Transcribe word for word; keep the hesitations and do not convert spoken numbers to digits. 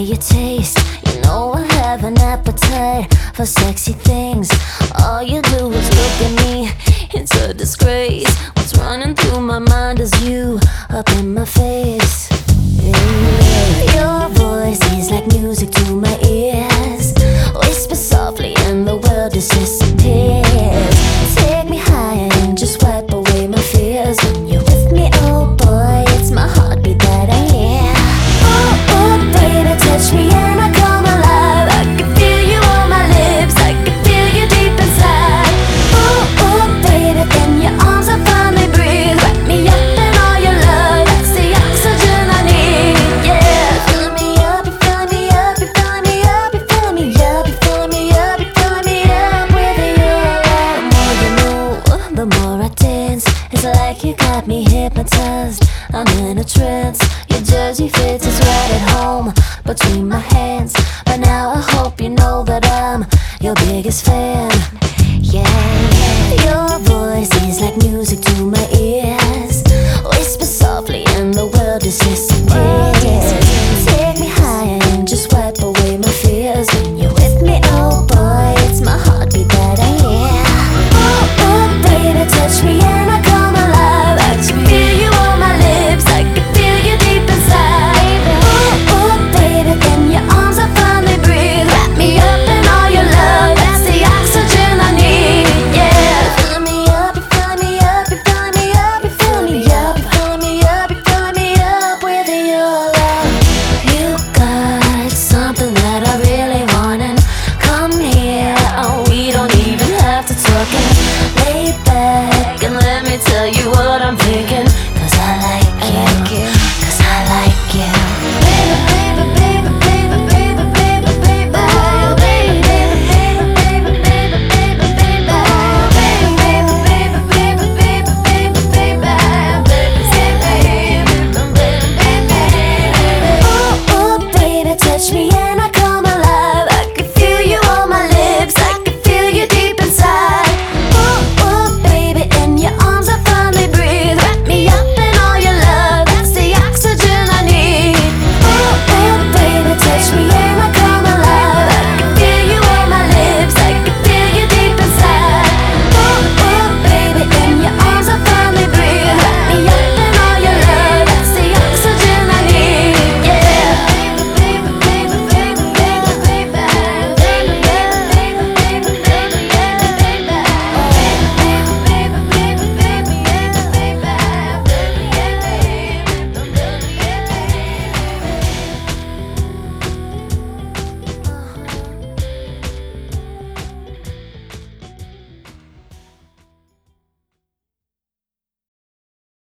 your taste. You know I have an appetite for sexy things. All you do is look at me, it's a disgrace. What's running through my mind is you up in my face. Yeah. Your voice is like music to my ears. Whisper softly and the world just disappears. Take me higher and just wipe away my fears. When you're with me, oh boy, it's my heartbeat that I hear. Oh, oh, baby, touch me and I come alive. I can feel you on my lips, I can feel you deep inside. Oh, oh, baby, in your arms I finally breathe. Wrap me up in all your love, that's the oxygen I need. Yeah, filling me up, you're filling me up, you're filling me up, you're filling me up, you're filling me up, you're filling me up with you. The more you move, the more I dance. It's like you got me hypnotized, I'm in a trance. Your jersey fits is right at home between my hands. But now I hope you know that I'm your biggest fan. Yeah, yeah. Your voice is like music to my ears. Whisper softly